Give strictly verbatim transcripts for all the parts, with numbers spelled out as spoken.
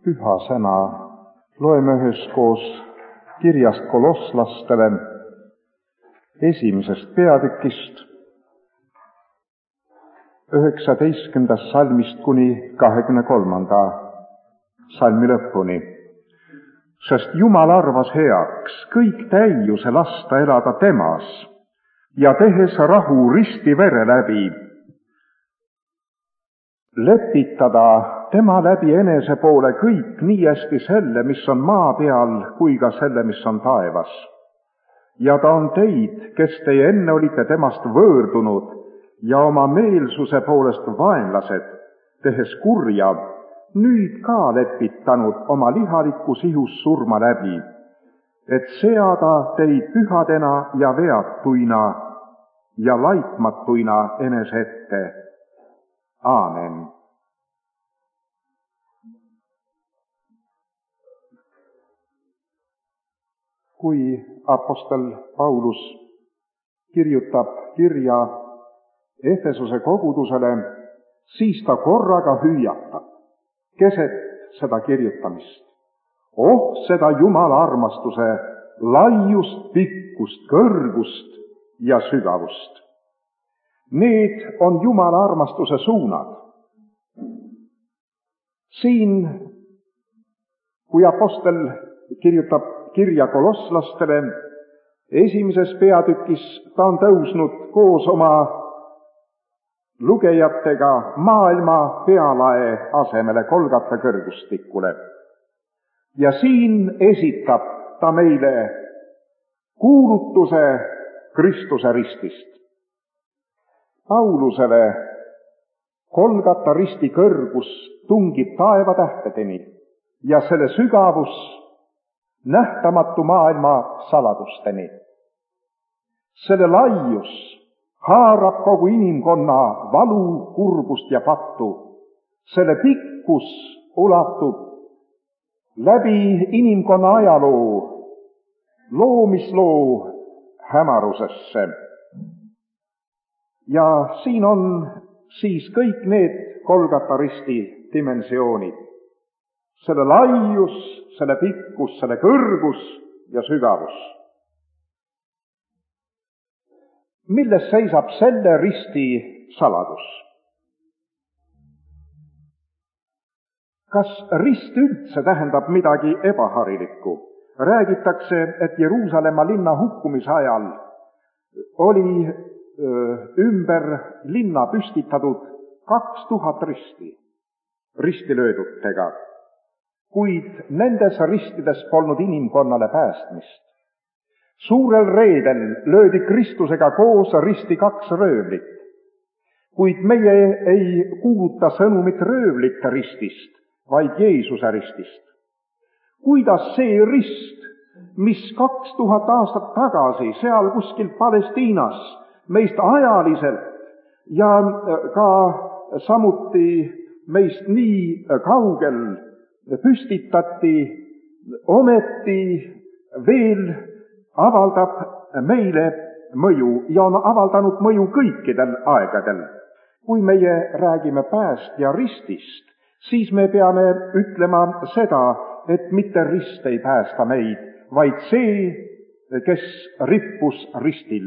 Püha sõna loeme üheskoos kirjast kolosslastele esimesest peatükist, üheksateistkümnendast salmist kuni kahekümne kolmanda salmi lõpuni. Sest Jumal arvas heaks kõik täiuse lasta elada temas ja tehes rahu risti vere läbi, lepitada tema läbi enese poole kõik nii hästi selle, mis on maa peal, kui ka selle, mis on taevas. Ja ta on teid, kes teie enne olite temast võõrdunud ja oma meelsuse poolest vaenlased, tehes kurja, nüüd ka lepitanud oma lihalikus ihus surma läbi, et seada teid pühadena ja veatuina ja laitmatuina enese ette. Aamen. Kui apostel Paulus kirjutab kirja Efesuse kogudusele, siis ta korraga hüüatab keset seda kirjutamist. Oh, seda Jumala armastuse laiust, pikkust, kõrgust ja sügavust. Need on Jumala armastuse suunad. Siin, kui apostel kirjutab kirja kolosslastele, esimeses peatükis ta on tõusnud koos oma lugejatega maailma pealae asemele Golgata kõrgustikule. Ja siin esitab ta meile kuulutuse Kristuse ristist. Paulusele Golgata risti kõrgus tungib taevatähtedeni ja selle sügavus nähtamatu maailma saladusteni. Selle laius haarab kogu inimkonna valu, kurbust ja pattu. Selle pikkus ulatub läbi inimkonna ajaloo, loomisloo hämarusesse. Ja siin on siis kõik need Golgata risti dimensioonid. Selle laius, selle pikkus, selle kõrgus ja sügavus. Milles seisab selle risti saladus? Kas rist üldse tähendab midagi ebaharilikku? Räägitakse, et Jeruusalemma linna hukkumise ajal oli öö, ümber linna püstitatud kaks tuhat risti, ristilöödutega, kuid nendes ristides polnud inimkonnale päästmist. Suurel reedel löödi Kristusega koos risti kaks röövlit, kuid meie ei kuuluta sõnumit röövlite ristist, vaid Jeesuse ristist. Kuidas see rist, mis kaks tuhat aastat tagasi seal kuskil Palestiinas meist ajaliselt ja ka samuti meist nii kaugel püstitati, ometi veel avaldab meile mõju ja on avaldanud mõju kõikidel aegadel. Kui meie räägime päästja ristist, siis me peame ütlema seda, et mitte rist ei päästa meid, vaid see, kes rippus ristil.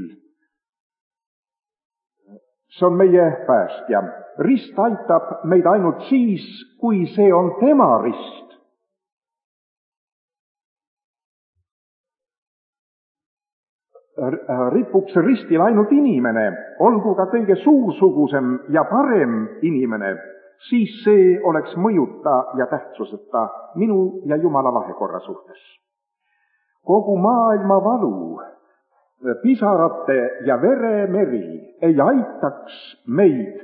See on meie päästja. Rist aitab meid ainult siis, kui see on tema rist. Ripuks ristil ainult inimene, olgu ka kõige suursugusem ja parem inimene, siis see oleks mõjuta ja tähtsuseta minu ja Jumala vahekorra suhtes. Kogu maailma valu, pisarate ja veremeri ei aitaks meid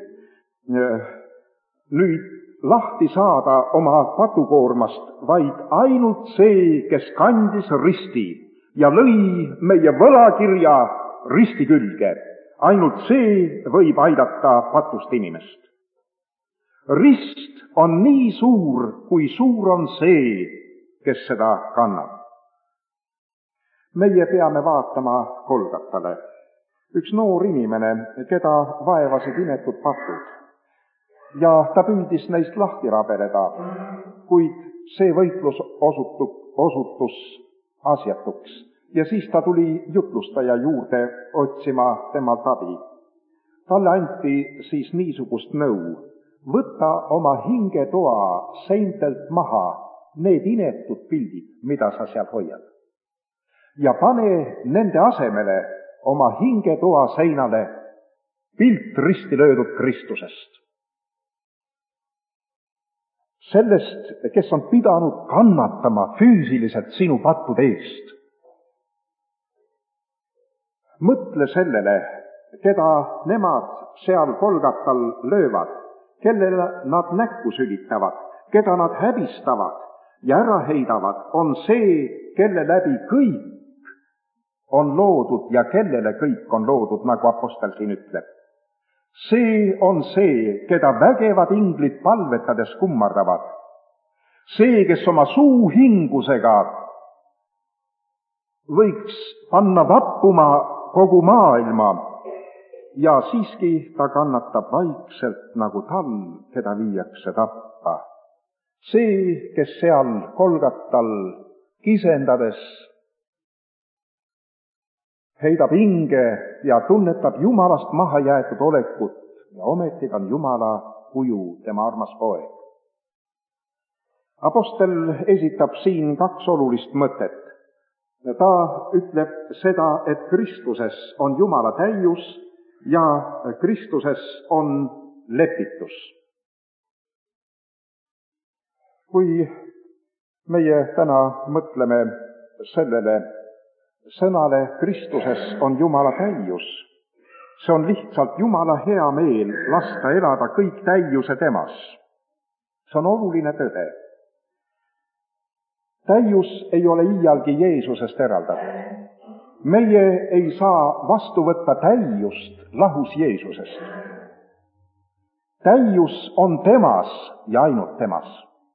nüüd lahti saada oma patukoormast, vaid ainult see, kes kandis risti ja lõi meie võlakirja risti külge. Ainult see võib aidata patust inimest. Rist on nii suur, kui suur on see, kes seda kannab. Meie peame vaatama Golgatale. Üks noor inimene, keda vaevasid inetud patud. Ja ta püüdis neist lahti rabeleda, kuid see võitlus osutu, osutus asjatuks ja siis ta tuli jutlustaja juurde otsima temalt abi. Talle anti siis niisugust nõu: võta oma hingetoa seintelt maha need inetud pildid, mida sa seal hoiad, ja pane nende asemele oma hingetoa seinale pilt risti löödud Kristusest. Sellest, kes on pidanud kannatama füüsiliselt sinu pattude eest. Mõtle sellele, keda nemad seal Golgatal löövad, kellele nad näkku sülitavad, keda nad häbistavad ja ära heidavad, on see, kelle läbi kõik on loodud ja kellele kõik on loodud, nagu apostel siin ütleb. See on see, keda vägevad inglid palvetades kummardavad. See, kes oma suuhingusega võiks panna vappuma kogu maailma ja siiski ta kannatab vaikselt nagu talv, keda viiakse tappa. See, kes seal Golgatal kisendades heidab hinge ja tunnetab Jumalast maha jäetud olekut ja ometi on Jumala kuju, tema armas poeg. Apostel esitab siin kaks olulist mõtet. Ta ütleb seda, et Kristuses on Jumala täius ja Kristuses on lepitus. Kui meie täna mõtleme sellele sõnale Kristuses on Jumala täius, see on lihtsalt Jumala hea meel lasta elada kõik täiuse temas. See on oluline tõde. Täius ei ole iialgi Jeesusest eraldatud. Meie ei saa vastu võtta täiust lahus Jeesusest. Täius on temas ja ainult temas.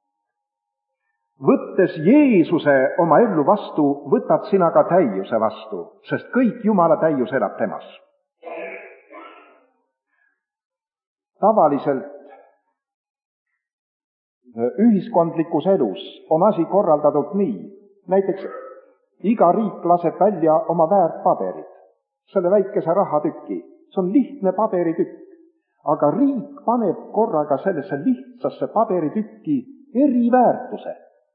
Võttes Jeesuse oma ellu vastu, võtad sina ka täiuse vastu, sest kõik Jumala täius elab temas. Tavaliselt ühiskondlikus elus on asi korraldatud nii. Näiteks iga riik laseb välja oma väärtpaberid, selle väikese rahatüki. See on lihtne paberitükk, aga riik paneb korraga sellesse lihtsasse paberitükki eriväärtuse.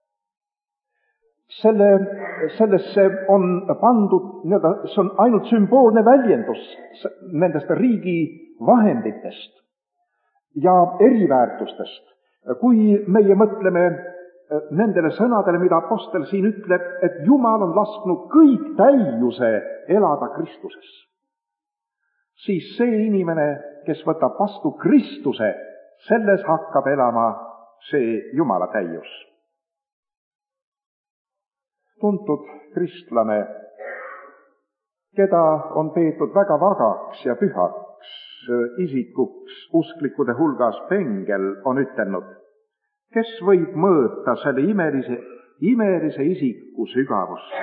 Selle, sellesse on pandud, see on ainult sümboolne väljendus nendest riigi vahenditest ja eriväärtustest. Kui meie mõtleme nendele sõnadele, mida apostel siin ütleb, et Jumal on lasknud kõik täiuse elada Kristuses, siis see inimene, kes võtab vastu Kristuse, selles hakkab elama see Jumala täius. Tuntud kristlane, keda on peetud väga vagaks ja pühaks isikuks usklikude hulgas, Pengel on ütelnud, kes võib mõõta selle imelise, imelise isiku sügavust.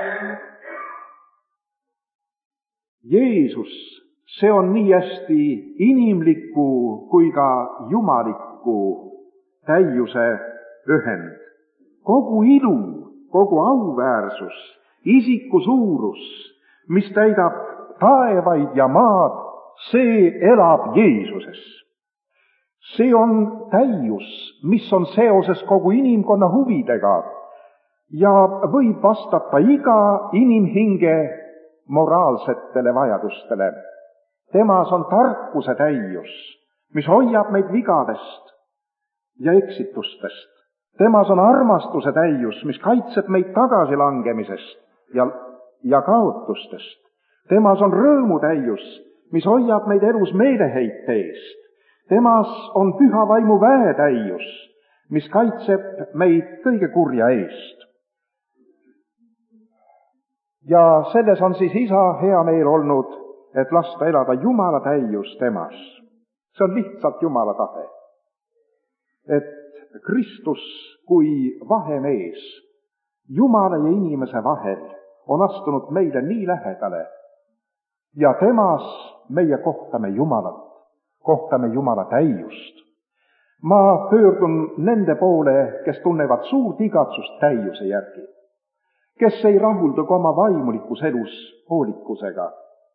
Jeesus, see on nii hästi inimliku kui ka jumaliku täiuse ühend. Kogu ilu, kogu auväärsus, isiku suurus, mis täidab taevaid ja maad, see elab Jeesuses. See on täius, mis on seoses kogu inimkonna huvidega ja võib vastata iga inimhinge moraalsetele vajadustele. Temas on tarkuse täius, mis hoiab meid vigadest ja eksitustest. Temas on armastuse täius, mis kaitseb meid tagasilangemisest ja, ja kaotustest. Temas on rõõmu täius, mis hoiab meid elus meeleheite eest. Temas on püha vaimu väetäius, mis kaitseb meid kõige kurja eest. Ja selles on siis isa hea meel olnud, et lasta elada Jumala täius temas. See on lihtsalt Jumala tahe. Et Kristus kui vahemees Jumala ja inimese vahel on astunud meile nii lähedale ja temas meie kohtame Jumalat, kohtame Jumala täiust. ma pöördun nende poole, kes tunnevad suurt igatsust täiuse järgi, kes ei rahuldu ka oma vaimulikus elus hoolikusega.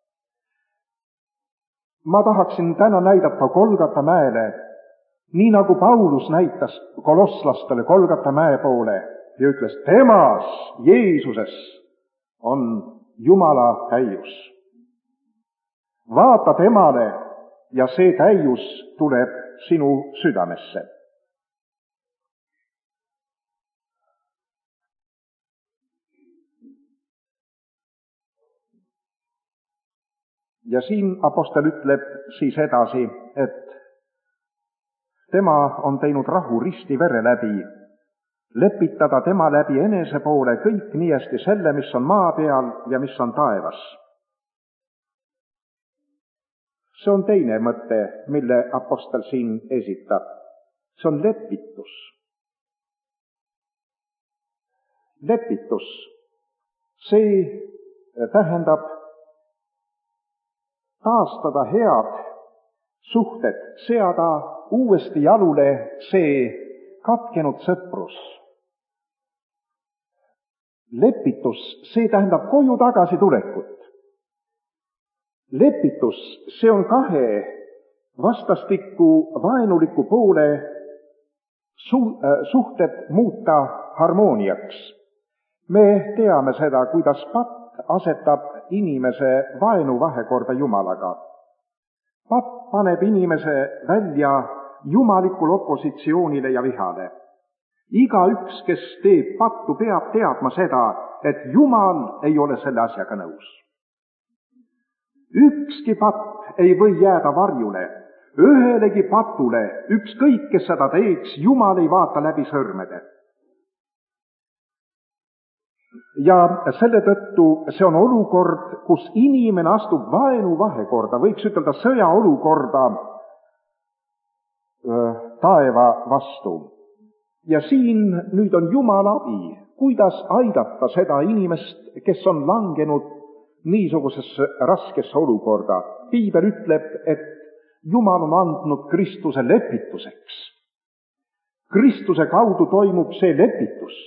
Ma tahaksin täna näidata Golgata mäele, nii nagu Paulus näitas kolosslastele Golgata mäe poole ja ütles, temas, Jeesuses, on Jumala täius. Vaata temale ja see täius tuleb sinu südamesse. Ja siin apostel ütleb siis edasi, et tema on teinud rahu risti vere läbi, lepitada tema läbi enese poole kõik nii hästi selle, mis on maa peal ja mis on taevas. See on teine mõte, mille apostel siin esitab. See on lepitus. Lepitus, see tähendab taastada head suhted, seada uuesti jalule see katkenud sõprus. Lepitus, see tähendab koju tagasi tulekut. Lepitus, see on kahe vastastikku vaenuliku poole su- äh, suhted muuta harmooniaks. Me teame seda, kuidas patt asetab inimese vaenu vahekorda Jumalaga. Patt paneb inimese välja jumalikule opositsioonile ja vihale. Igaüks, kes teeb pattu, peab teadma seda, et Jumal ei ole selle asjaga nõus. Ükski patt ei või jääda varjule. Ühelegi patule, ükskõik kes seda teeks, Jumal ei vaata läbi sõrmede. Ja selle tõttu see on olukord, kus inimene astub vaenu vahekorda, võiks ütelda sõjaolukorda taeva vastu. Ja siin nüüd on Jumala abi, kuidas aidata seda inimest, kes on langenud niisugusesse raskesse olukorda. Piibel ütleb, et Jumal on andnud Kristuse lepituseks. Kristuse kaudu toimub see lepitus.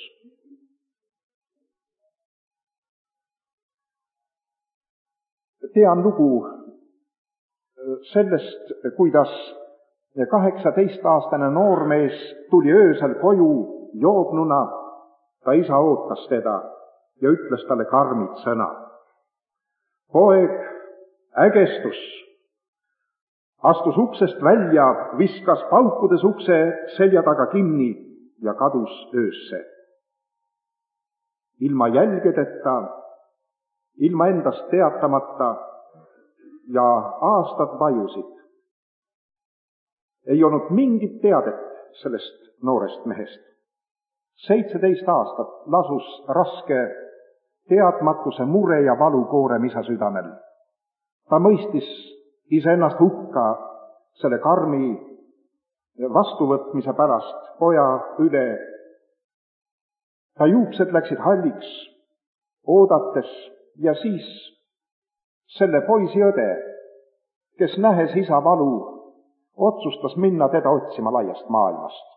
Tean lugu sellest, kuidas kaheksateistaastane noormees tuli öösel koju joobnuna, ta isa ootas teda ja ütles talle karmid sõna. Poeg ägestus, astus uksest välja, viskas paukudes ukse selja taga kinni ja kadus öösse. Ilma jälgedeta, ilma endast teatamata ja aastad vajusid. Ei olnud mingit teadet sellest noorest mehest. seitseteist aastat lasus raske teadmatuse mure ja valu koorem isa südamel. Ta mõistis iseennast hukka selle karmi vastuvõtmise pärast poja üle. Ta juuksed läksid halliks, oodates, ja siis selle poisi õde, kes nähes isa valu, otsustas minna teda otsima laiast maailmast.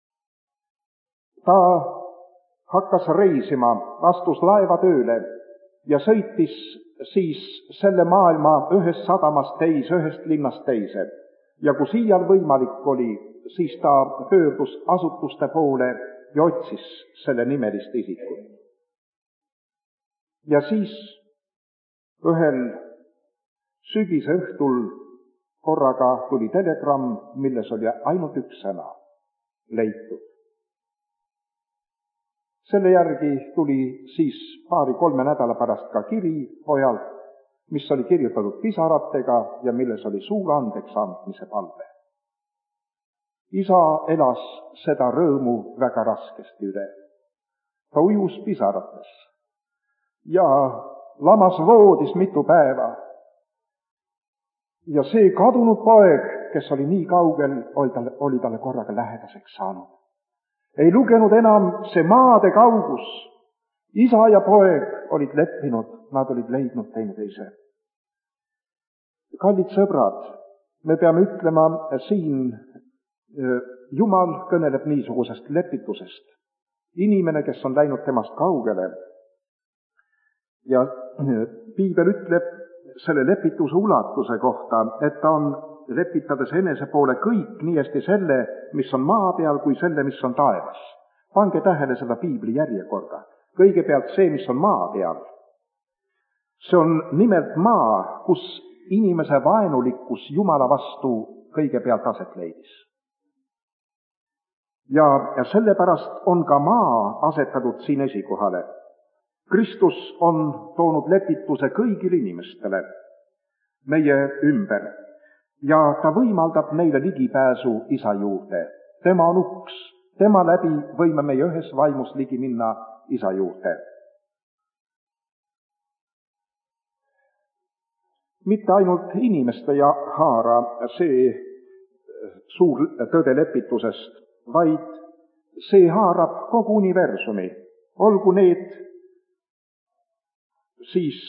Ta hakkas reisima, astus laevatööle ja sõitis siis selle maailma ühest sadamast teise, ühest linnast teise. Ja kui siial võimalik oli, siis ta pöördus asutuste poole ja otsis selle nimelist isikut. Ja siis ühel sügise õhtul korraga tuli telegramm, milles oli ainult üks sõna, leitud. Selle järgi tuli siis paari-kolme nädala pärast ka kiri pojalt, mis oli kirjutatud pisaratega ja milles oli suur andeks andmise palve. Isa elas seda rõõmu väga raskesti üle. Ta ujus pisarates ja lamas voodis mitu päeva. Ja see kadunud poeg, kes oli nii kaugel, oli talle, oli talle korraga lähedaseks saanud. Ei lugenud enam see maade kaugus. Isa ja poeg olid leppinud, nad olid leidnud teineteise. Kallid sõbrad, me peame ütlema siin Jumal kõneleb niisugusest lepitusest. Inimene, kes on läinud temast kaugele. Ja piibel ütleb selle lepituse ulatuse kohta, et ta on lepitades enese poole kõik nii hästi selle, mis on maa peal, kui selle, mis on taevas. Pange tähele seda piibli järjekorda. Kõigepealt see, mis on maa peal. See on nimelt maa, kus inimese vaenulikkus Jumala vastu kõigepealt aset leidis. Ja, ja sellepärast on ka maa asetatud siin esikohale. Kristus on toonud lepituse kõigile inimestele meie ümber ja ta võimaldab meile ligipääsu Isa juurde. Tema on uks, tema läbi võime meie ühes vaimus ligi minna Isa juurde. Mitte ainult inimeste ja haara see suur tõde lepitusest, vaid see haarab kogu universumi. Olgu need siis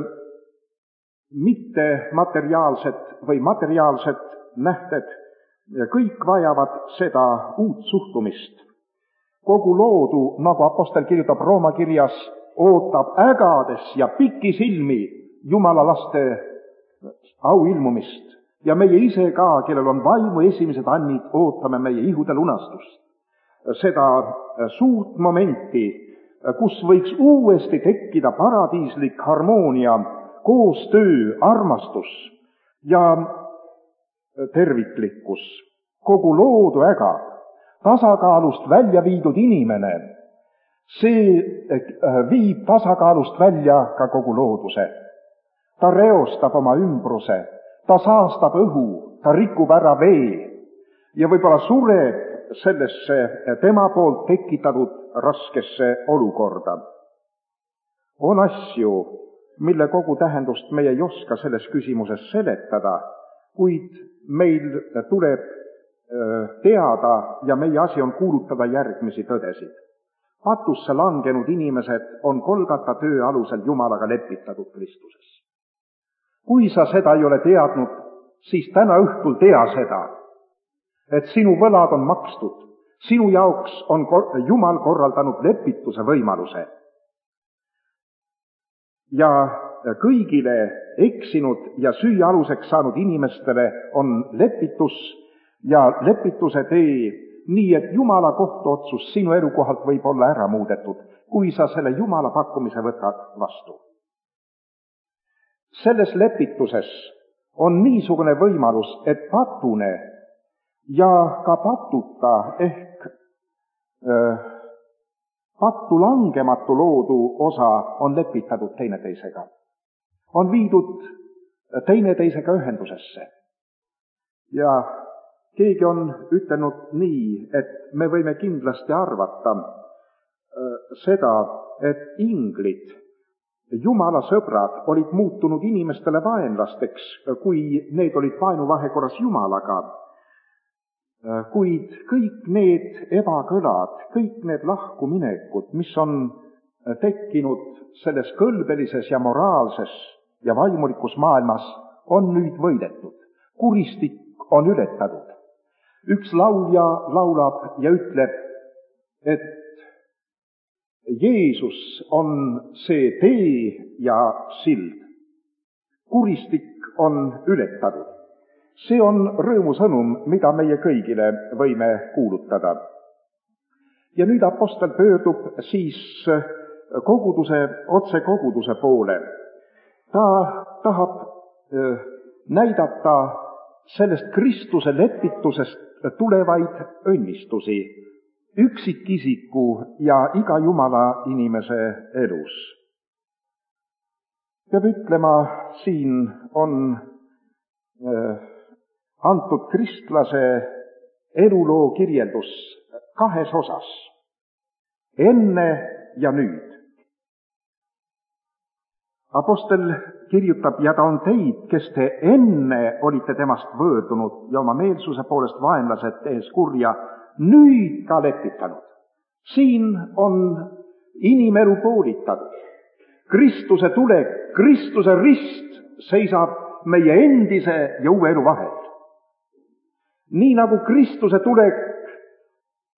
mitte materiaalsed või materiaalsed nähted, kõik vajavad seda uut suhtumist. Kogu loodu, nagu apostel kirjutab Rooma kirjas, ootab ägades ja pikisilmi Jumala laste auilmumist. Ja meie ise ka, kellel on vaimu esimesed annid, ootame meie ihude lunastust. Seda suurt momenti, kus võiks uuesti tekkida paradiislik harmoonia, koostöö, armastus ja terviklikkus. Kogu loodu ägab, tasakaalust välja viidud inimene, see viib tasakaalust välja ka kogu looduse. Ta reostab oma ümbruse, ta saastab õhu, ta rikub ära vee ja võib-olla sureb sellesse tema poolt tekitatud raskesse olukorda. On asju, mille kogu tähendust meie ei oska selles küsimuses seletada, kuid meil tuleb teada ja meie asi on kuulutada järgmisi tõdesid. Patusse langenud inimesed on Golgata töö alusel Jumalaga lepitatud Kristuses. Kui sa seda ei ole teadnud, siis täna õhtul tea seda, et sinu võlad on makstud, sinu jaoks on Jumal korraldanud lepituse võimaluse. Ja kõigile eksinud ja süüa aluseks saanud inimestele on lepitus ja lepituse tee, nii et Jumala kohtuotsus sinu elukohalt võib olla ära muudetud, kui sa selle Jumala pakkumise võtad vastu. Selles lepituses on niisugune võimalus, et patune ja ka patuta ehk äh, pattu langematu loodu osa on lepitatud teineteisega. On viidud teineteisega ühendusesse. Ja keegi on ütelnud nii, et me võime kindlasti arvata äh, seda, et inglid, Jumala sõbrad olid muutunud inimestele vaenlasteks, kui need olid vaenuvahekorras Jumalaga. Kuid kõik need ebakõlad, kõik need lahkuminekud, mis on tekkinud selles kõlbelises ja moraalses ja vaimulikus maailmas, on nüüd võidetud. Kuristik on ületatud. Üks laulja laulab ja ütleb, et Jeesus on see tee ja sild. Kuristik on ületatud. See on rõõmusõnum, mida meie kõigile võime kuulutada. Ja nüüd apostel pöördub siis koguduse, otse koguduse poole. Ta tahab näidata sellest Kristuse lepitusest tulevaid õnnistusi üksikisiku ja iga Jumala inimese elus. Peab ütlema, siin on äh, antud kristlase eluloo kirjeldus kahes osas. Enne ja nüüd. Apostel kirjutab, ja ta on teid, kes te enne olite temast võõrdunud ja oma meelsuse poolest vaenlased tehes kurja, nüüd ka lepitanud. Siin on inimelu poolitatud. Kristuse tulek, Kristuse rist seisab meie endise ja uue elu vahel. Nii nagu Kristuse tulek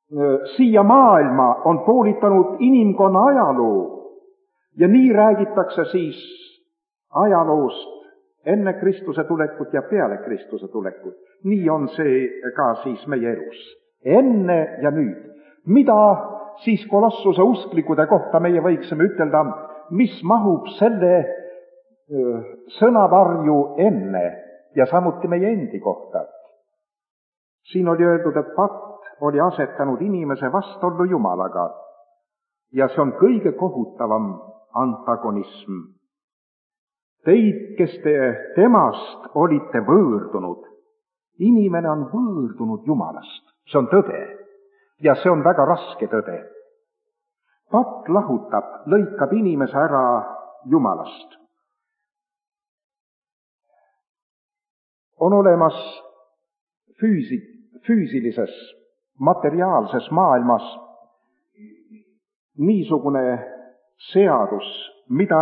siia maailma on poolitanud inimkonna ajaloo ja nii räägitakse siis ajaloost enne Kristuse tulekut ja peale Kristuse tulekut. Nii on see ka siis meie elus. Enne ja nüüd. Mida siis Kolossuse usklikude kohta meie võiksime ütelda, mis mahub selle öö, sõnavarju enne ja samuti meie endi kohta? Siin oli öeldud, et patt oli asetanud inimese vastuollu Jumalaga ja see on kõige kohutavam antagonism. Teid, kes te temast olite võõrdunud, inimene on võõrdunud Jumalast. See on tõde ja see on väga raske tõde. Patt lahutab, lõikab inimese ära Jumalast. On olemas füüsi, füüsilises, materiaalses maailmas niisugune seadus, mida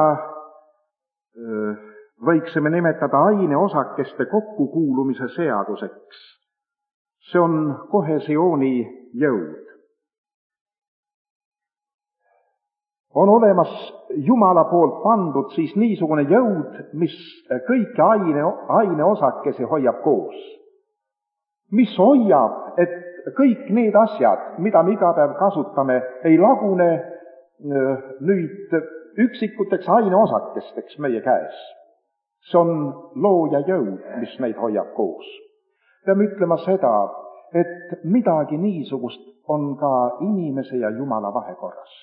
võiksime nimetada aineosakeste kokkukuulumise seaduseks. See on kohesiooni jõud. On olemas Jumala poolt pandud siis niisugune jõud, mis kõiki aine, aineosakesi hoiab koos. Mis hoiab, et kõik need asjad, mida me iga päev kasutame, ei lagune nüüd üksikuteks aineosakesteks meie käes. See on looja jõud, mis neid hoiab koos. Peame ütlema seda, et midagi niisugust on ka inimese ja Jumala vahekorras.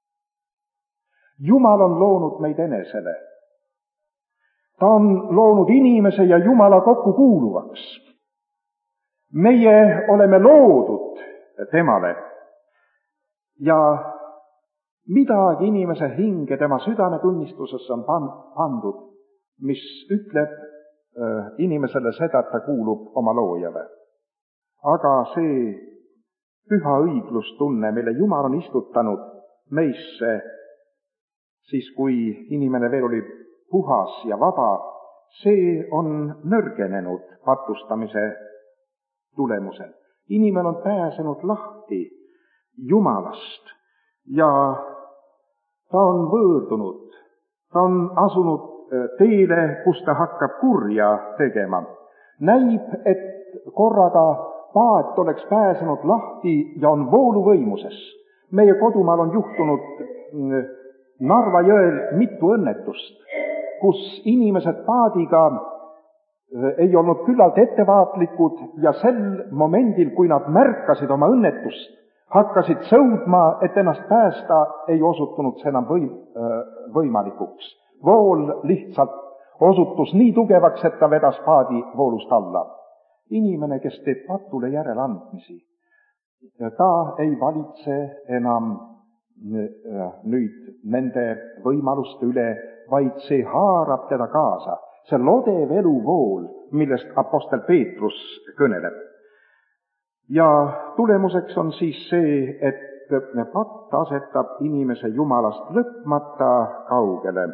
Jumal on loonud meid enesele. Ta on loonud inimese ja Jumala kokkukuuluvaks. Meie oleme loodud temale ja midagi inimese hinge tema südametunnistusesse on pandud, mis ütleb äh, inimesele seda, et ta kuulub oma loojale. Aga see püha õiglustunne, mille Jumal on istutanud meisse, siis kui inimene veel oli puhas ja vaba, see on nõrgenenud patustamise tulemusel. Inimene on pääsenud lahti Jumalast ja ta on võõrdunud, ta on asunud teele, kus ta hakkab kurja tegema. Näib, et korraga paat oleks pääsenud lahti ja on vooluvõimuses. Meie kodumaal on juhtunud Narva jõel mitu õnnetust, kus inimesed paadiga ei olnud küllalt ettevaatlikud ja sel momendil, kui nad märkasid oma õnnetust, hakkasid sõudma, et ennast päästa, ei osutunud see enam võim, võimalikuks. Vool lihtsalt osutus nii tugevaks, et ta vedas paadi voolust alla. Inimene, kes teeb patule järeleandmisi, ta ei valitse enam nüüd nende võimaluste üle, vaid see haarab teda kaasa. See lodev eluvool, millest apostel Peetrus kõneleb. Ja tulemuseks on siis see, et patt asetab inimese Jumalast lõpmata kaugele.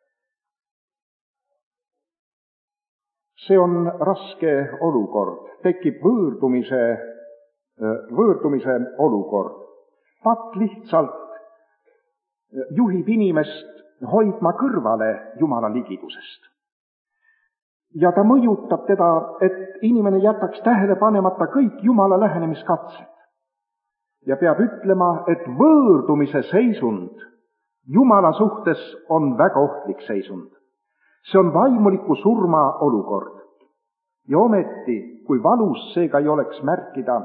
See on raske olukord, tekib võõrdumise, võõrdumise olukord. Patt lihtsalt juhib inimest hoidma kõrvale Jumala ligidusest. Ja ta mõjutab teda, et inimene jätaks tähele panemata kõik Jumala lähenemiskatsed. Ja peab ütlema, et võõrdumise seisund Jumala suhtes on väga ohtlik seisund. See on vaimuliku surma olukord. Ja ometi, kui valus seega ei oleks märkida,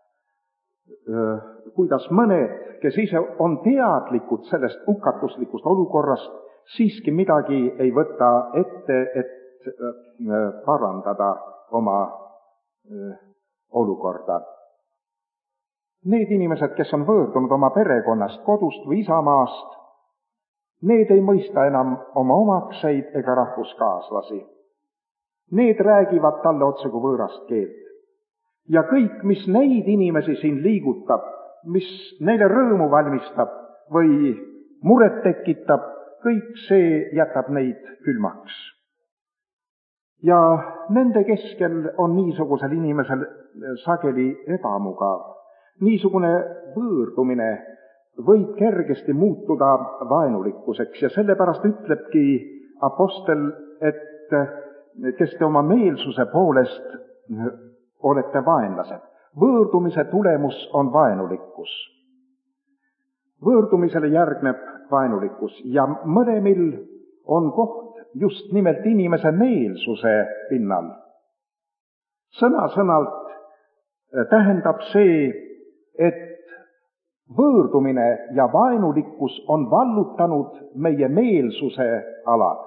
kuidas mõned, kes ise on teadlikud sellest hukatuslikust olukorrast, siiski midagi ei võta ette, et parandada oma olukorda. Need inimesed, kes on võõrdunud oma perekonnast, kodust või isamaast, need ei mõista enam oma omakseid ega rahvuskaaslasi. Need räägivad talle otse kui võõrast keelt. Ja kõik, mis neid inimesi siin liigutab, mis neile rõõmu valmistab või muret tekitab, kõik see jätab neid külmaks. Ja nende keskel on niisugusel inimesel sageli ebamugav. niisugune võõrdumine võib kergesti muutuda vaenulikkuseks ja sellepärast ütlebki apostel, et kes te oma meelsuse poolest olete vaenlased. Võõrdumise tulemus on vaenulikkus. Võõrdumisele järgneb vaenulikkus ja mõlemil on koht just nimelt inimese meelsuse pinnal. Sõna-sõnalt tähendab see, et võõrdumine ja vaenulikkus on vallutanud meie meelsuse alad.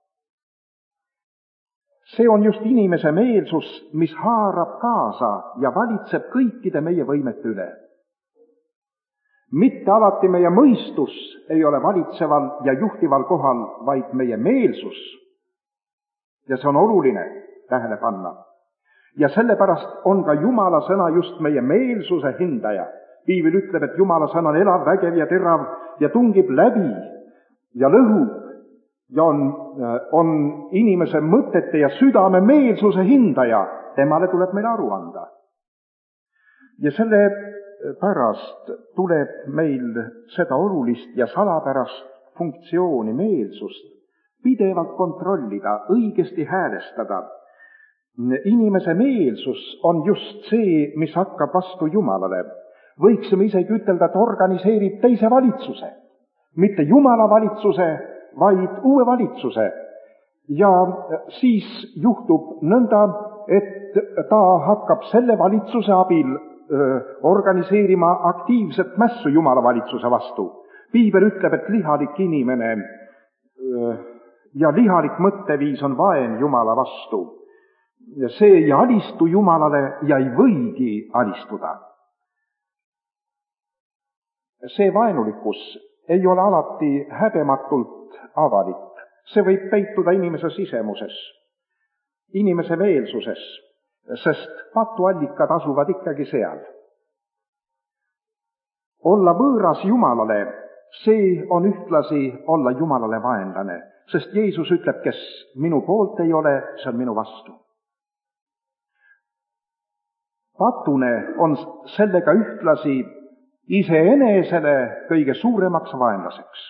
See on just inimese meelsus, mis haarab kaasa ja valitseb kõikide meie võimete üle. Mitte alati meie mõistus ei ole valitseval ja juhtival kohal, vaid meie meelsus. Ja see on oluline tähele panna. Ja sellepärast on ka Jumala sõna just meie meelsuse hindaja. Piibel ütleb, et Jumala sõna on elav, vägev ja terav ja tungib läbi ja lõhub ja on, on inimese mõtete ja südame meelsuse hindaja. Temale tuleb meil aru anda. Ja selle pärast tuleb meil seda olulist ja salapärast funktsiooni meelsust pidevalt kontrollida, õigesti häälestada. Inimese meelsus on just see, mis hakkab vastu Jumalale. Võiksime isegi ütelda, et organiseerib teise valitsuse. Mitte Jumala valitsuse, vaid uue valitsuse. Ja siis juhtub nõnda, et ta hakkab selle valitsuse abil organiseerima aktiivset mässu Jumala valitsuse vastu. Piibel ütleb, et lihalik inimene ja lihalik mõtteviis on vaen Jumala vastu. Ja see ei alistu Jumalale ja ei võigi alistuda. See vaenulikkus ei ole alati häbematult avalik. See võib peituda inimese sisemuses, inimese meelsuses, sest patuallikad asuvad ikkagi seal. Olla võõras Jumalale, see on ühtlasi olla Jumalale vaenlane, sest Jeesus ütleb, kes minu poolt ei ole, see on minu vastu. Patune on sellega ühtlasi iseenesele kõige suuremaks vaenlaseks.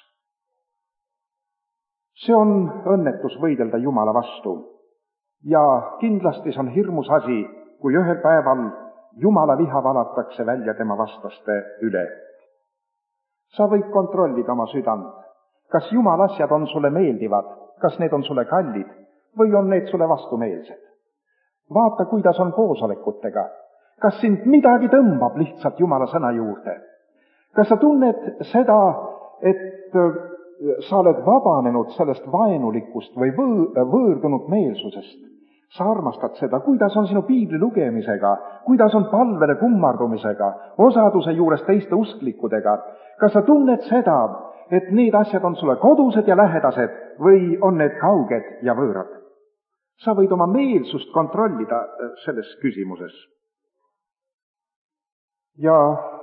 See on õnnetus võidelda Jumala vastu ja kindlasti see on hirmus asi, kui ühel päeval Jumala viha valatakse välja tema vastaste üle. Sa võid kontrollida oma südant, kas Jumala asjad on sulle meeldivad, kas need on sulle kallid või on need sulle vastumeelsed. Vaata, kuidas on koosolekutega. Kas sind midagi tõmbab lihtsalt Jumala sõna juurde? Kas sa tunned seda, et sa oled vabanenud sellest vaenulikust või võõrdunud meelsusest? Sa armastad seda, kuidas on sinu piibli lugemisega, kuidas on palvele kummardumisega, osaduse juures teiste usklikudega. Kas sa tunned seda, et need asjad on sulle kodused ja lähedased või on need kauged ja võõrad? Sa võid oma meelsust kontrollida selles küsimuses. Ja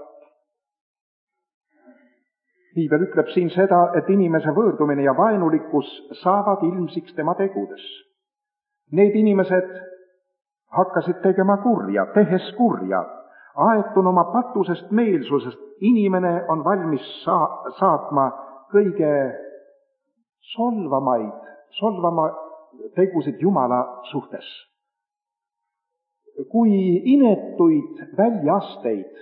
Piibel ütleb siin seda, et inimese võõrdumine ja vaenulikkus saavad ilmsiks tema tegudes. Need inimesed hakkasid tegema kurja, tehes kurja, aetun oma patusest meelsusest. Inimene on valmis sa- saatma kõige solvamaid, solvama tegusid Jumala suhtes. Kui inetuid väljaasteid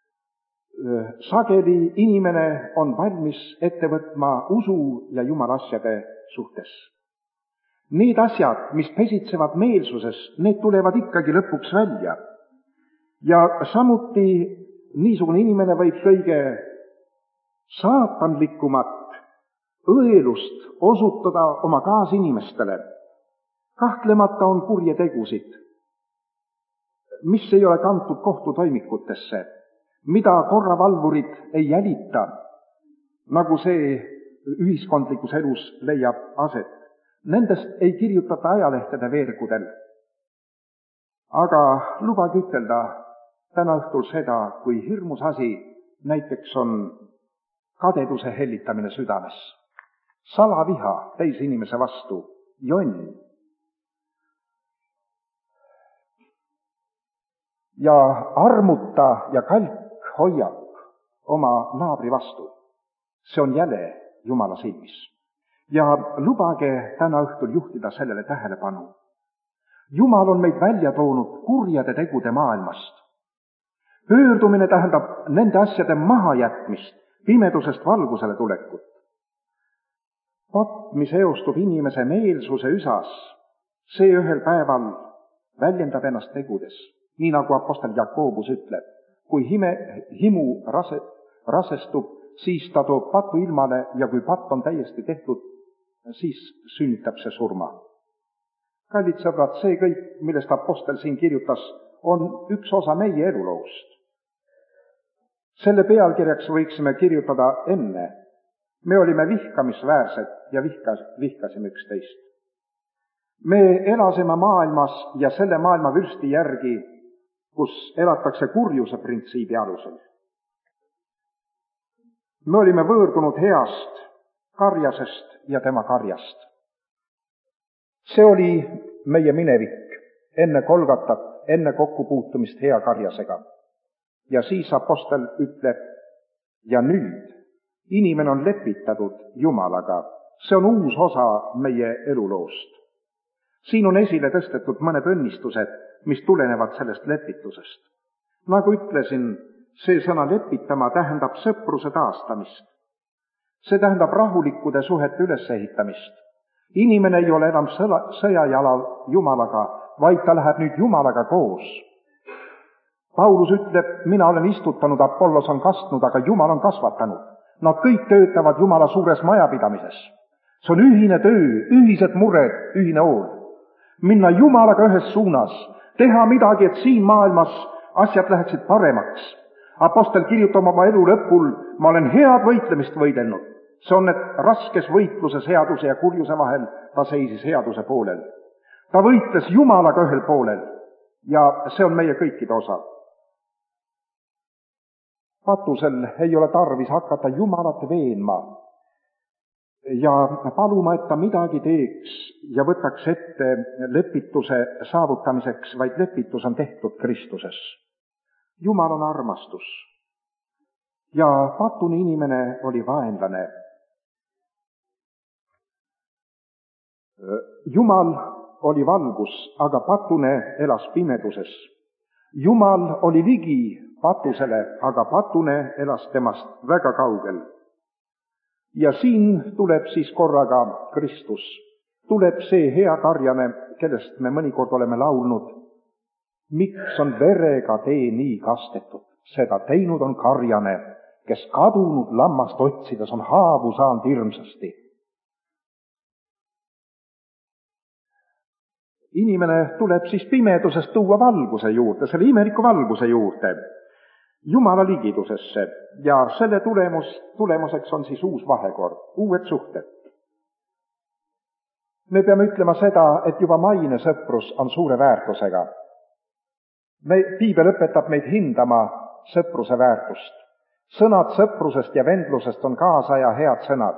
sageli inimene on valmis ette võtma usu ja Jumala asjade suhtes. Need asjad, mis pesitsevad meelsuses, need tulevad ikkagi lõpuks välja. Ja samuti niisugune inimene võib kõige saatanlikumat õelust osutada oma kaasinimestele. Kahtlemata on kurje tegusid, mis ei ole kantud kohtutoimikutesse, mida korravalvurid ei jälita, nagu see ühiskondlikus elus leiab aset. Nendest ei kirjutata ajalehtede veergudel. Aga lubage ütelda täna õhtul seda, kui hirmus asi näiteks on kadeduse hellitamine südames, salaviha teise inimese vastu, jonn. Ja armuta ja kalk hoiak oma naabri vastu, see on jäle Jumala silmis. Ja lubage täna õhtul juhtida sellele tähelepanu. Jumal on meid välja toonud kurjade tegude maailmast. Pöördumine tähendab nende asjade mahajätmist, pimedusest valgusele tulekut. Patt, mis eostub inimese meelsuse üsas, see ühel päeval väljendab ennast tegudes, nii nagu apostel Jakobus ütleb. Kui hime, himu rase, rasestub, siis ta toob patu ilmale ja kui patt on täiesti tehtud, siis sünnitab see surma. Kallid sõbrad, see kõik, millest apostel siin kirjutas, on üks osa meie eluloost. Selle pealkirjaks võiksime kirjutada enne. Me olime vihkamisväärsed ja vihkas, vihkasime üksteist. Me elasime maailmas ja selle maailma vürsti järgi, kus elatakse kurjuse printsiibi alusel. Me olime võõrdunud heast, karjasest ja tema karjast. See oli meie minevik, enne Kolgatat, enne kokkupuutumist hea karjasega. Ja siis apostel ütleb, ja nüüd inimene on lepitatud Jumalaga. See on uus osa meie eluloost. Siin on esile tõstetud mõned õnnistused, mis tulenevad sellest lepitusest. Nagu ütlesin, see sõna lepitama tähendab sõpruse taastamist. See tähendab rahulikkude suhete ülesehitamist. Inimene ei ole enam sõjajalal Jumalaga, vaid ta läheb nüüd Jumalaga koos. Paulus ütleb, mina olen istutanud, Apollos on kastnud, aga Jumal on kasvatanud. Nad kõik töötavad Jumala suures majapidamises. See on ühine töö, ühised mured, ühine hool. Minna Jumalaga ühes suunas, teha midagi, et siin maailmas asjad läheksid paremaks. Apostel kirjutab oma elu lõpul, ma olen head võitlemist võidelnud. See on, et raskes võitluses headuse ja kurjuse vahel ta seisis headuse poolel. Ta võitles Jumalaga ühel poolel ja see on meie kõikide osa. Patusel ei ole tarvis hakata Jumalat veenma ja paluma, et ta midagi teeks ja võtaks ette lepituse saavutamiseks, vaid lepitus on tehtud Kristuses. Jumal on armastus ja patune inimene oli vaenlane. Jumal oli valgus, aga patune elas pimeduses. Jumal oli ligi patusele, aga patune elas temast väga kaugel. Ja siin tuleb siis korraga Kristus. Tuleb see hea karjane, kellest me mõnikord oleme laulnud. Miks on verega tee nii kastetud? Seda teinud on karjane, kes kadunud lammast otsides on haavu saanud hirmsasti. Inimene tuleb siis pimedusest tuua valguse juurde, selle imeliku valguse juurde, Jumala ligidusesse ja selle tulemus, tulemuseks on siis uus vahekord, uued suhted. Me peame ütlema seda, et juba maine sõprus on suure väärtusega. Me, Piibel õpetab meid hindama sõpruse väärtust. Sõnad sõprusest ja vendlusest on kaasaja head sõnad.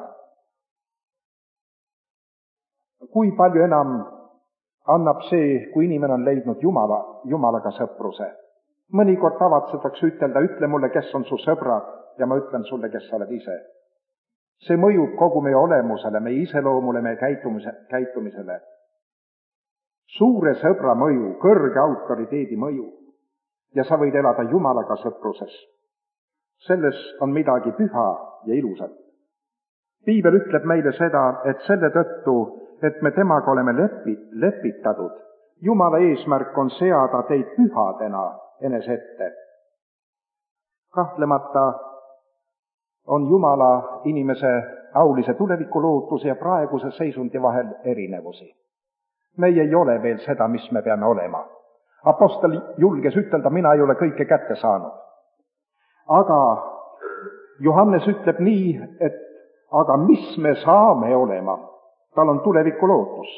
Kui palju enam annab see, kui inimene on leidnud Jumala, Jumalaga sõpruse. Mõnikord tavatsetakse ütelda, ütle mulle, kes on su sõbrad, ja ma ütlen sulle, kes sa oled ise. See mõjub kogu meie olemusele, meie iseloomule, meie käitumise, käitumisele. Suure sõbra mõju, kõrge autoriteedi mõju, ja sa võid elada Jumalaga sõpruses. Selles on midagi püha ja ilusat. Piibel ütleb meile seda, et selle tõttu, et me temaga oleme lepi, lepitatud. Jumala eesmärk on seada teid pühadena enese ette. Kahtlemata on Jumala inimese aulise tuleviku lootuse ja praeguse seisundi vahel erinevusi. Meie ei ole veel seda, mis me peame olema. Apostel julges ütelda, mina ei ole kõike kätte saanud. Aga Johannes ütleb nii, et aga mis me saame olema? Tal on tuleviku lootus.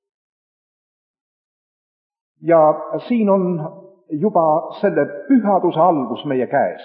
Ja siin on juba selle pühaduse algus meie käes.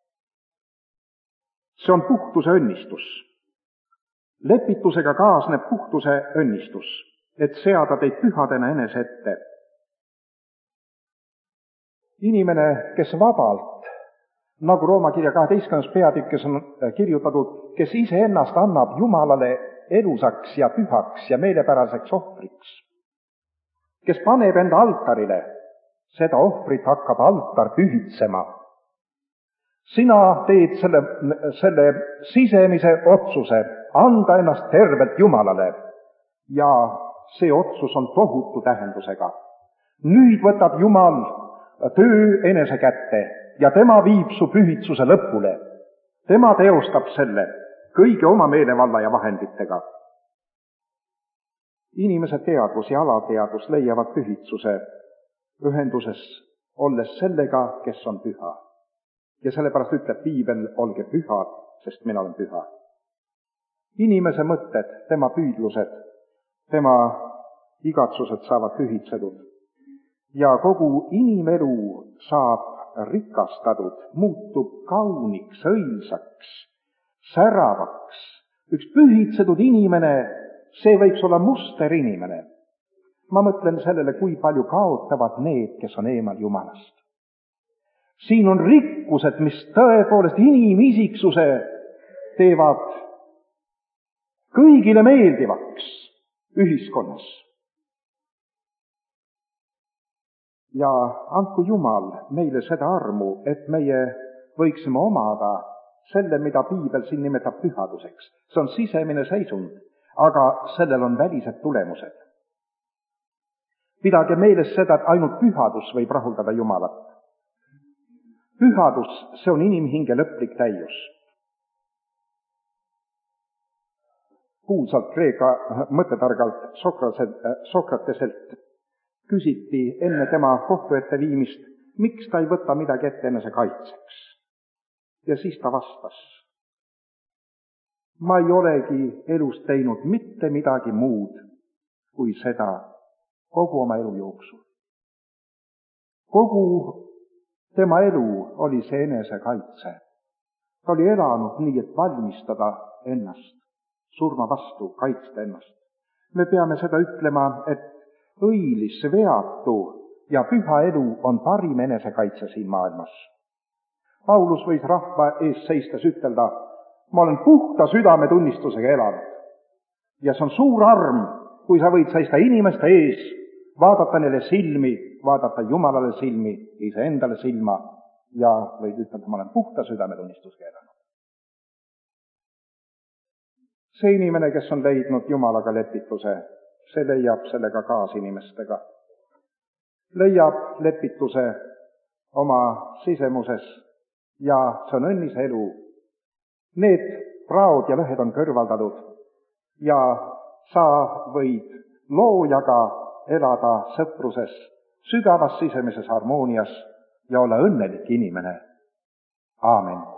See on puhtuse õnnistus. Lepitusega kaasneb puhtuse õnnistus, et seada teid pühadena enese ette. Inimene, kes vabalt nagu Rooma kirja kaheteistkümnes peatükis on kirjutatud, kes iseennast annab Jumalale elusaks ja pühaks ja meelepäraseks ohvriks. Kes paneb enda altarile, seda ohvrit hakkab altar pühitsema. Sina teed selle, selle sisemise otsuse anda ennast tervelt Jumalale ja see otsus on tohutu tähendusega. Nüüd võtab Jumal töö enese kätte ja tema viib su pühitsuse lõpule. Tema teostab selle kõige oma meelevalla ja vahenditega. Inimese teadvus ja alateadvus leiavad pühitsuse ühenduses olles sellega, kes on püha. Ja sellepärast ütleb piibel, olge pühad, sest mina olen püha. Inimese mõtted, tema püüdlused, tema igatsused saavad pühitsedud ja kogu inimelu saab rikastatud, muutub kauniks, õilsaks, säravaks. Üks pühitsedud inimene, see võiks olla muster inimene. Ma mõtlen sellele, kui palju kaotavad need, kes on eemal Jumalast. Siin on rikkused, mis tõepoolest inimisiksuse teevad kõigile meeldivaks ühiskonnas. Ja andku Jumal meile seda armu, et meie võiksime omada selle, mida piibel siin nimetab pühaduseks. See on sisemine seisund, aga sellel on välised tulemused. Pidage meeles seda, et ainult pühadus võib rahuldada Jumalat. Pühadus, see on inimhinge lõplik täius. Kuulsalt Kreeka mõttetargalt Sokrateselt küsiti enne tema kohtu ette viimist, miks ta ei võta midagi ette enese kaitseks. Ja siis ta vastas, ma ei olegi elus teinud mitte midagi muud kui seda kogu oma elu jooksul. Kogu tema elu oli see enesekaitse. Ta oli elanud nii, et valmistada ennast, surma vastu, kaitsta ennast. Me peame seda ütlema, et õilis, veatu ja püha elu on parim enesekaitse siin maailmas. Paulus võis rahva ees seistes ütelda, ma olen puhta südametunnistusega elanud. Ja see on suur arm, kui sa võid seista inimeste ees, vaadata neile silmi, vaadata Jumalale silmi, iseendale silma ja võid ütelda, ma olen puhta südametunnistusega elanud. See inimene, kes on leidnud Jumalaga lepituse, see leiab sellega kaasinimestega. Leiab lepituse oma sisemuses ja see on õnnis elu. Need praod ja lõhed on kõrvaldatud ja sa võid loojaga elada sõpruses, sügavas sisemises harmoonias ja olla õnnelik inimene. Aamen.